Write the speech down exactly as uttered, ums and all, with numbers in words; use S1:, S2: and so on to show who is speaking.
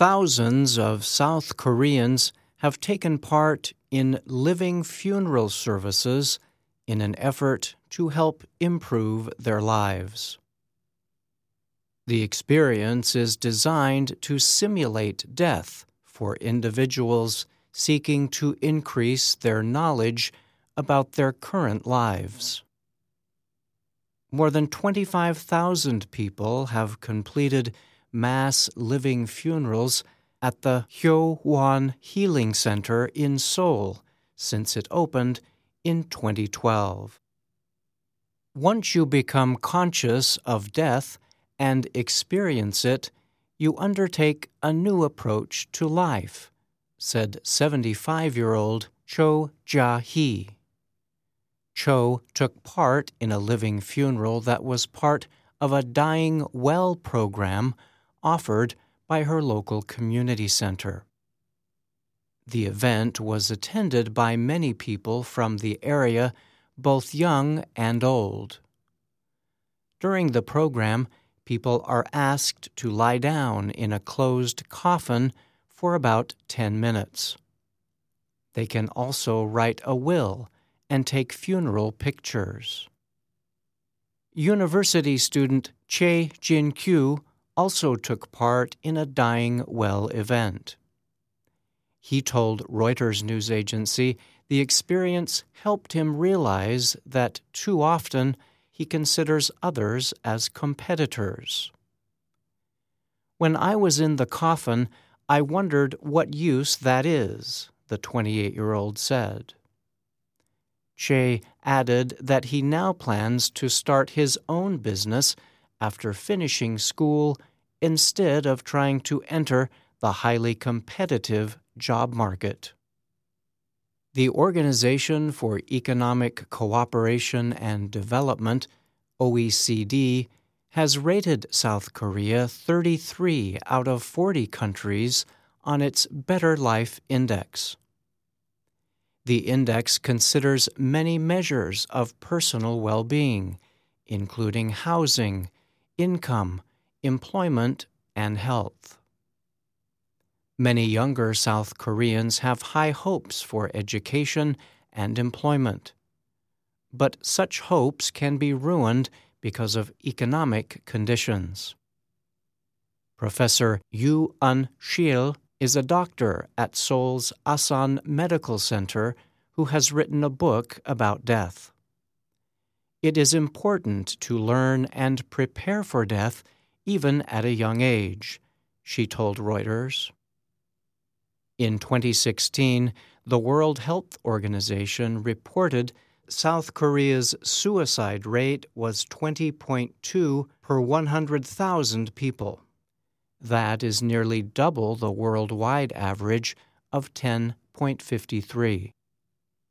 S1: Thousands of South Koreans have taken part in living funeral services in an effort to help improve their lives. The experience is designed to simulate death for individuals seeking to increase their knowledge about their current lives. More than twenty-five thousand people have completed mass living funerals at the Hyo-won Healing Center in Seoul since it opened in twenty twelve. Once you become conscious of death and experience it, you undertake a new approach to life, said seventy-five-year-old Cho Ja-hee. Cho took part in a living funeral that was part of a Dying Well program offered by her local community center. The event was attended by many people from the area, both young and old. During the program, people are asked to lie down in a closed coffin for about ten minutes. They can also write a will and take funeral pictures. University student Che Jin-kyu also took part in a Dying Well event. He told Reuters news agency the experience helped him realize that too often he considers others as competitors. When I was in the coffin, I wondered what use that is, the twenty-eight-year-old said. Che added that he now plans to start his own business after finishing school instead of trying to enter the highly competitive job market. The Organization for Economic Cooperation and Development, O E C D, has rated South Korea thirty-three out of forty countries on its Better Life Index. The index considers many measures of personal well-being, including housing, income, employment, and health. Many younger South Koreans have high hopes for education and employment. But such hopes can be ruined because of economic conditions. Professor Yoo Eun-shil is a doctor at Seoul's Asan Medical Center who has written a book about death. It is important to learn and prepare for death even at a young age, she told Reuters. In twenty sixteen, the World Health Organization reported South Korea's suicide rate was twenty point two per one hundred thousand people. That is nearly double the worldwide average of ten point five three.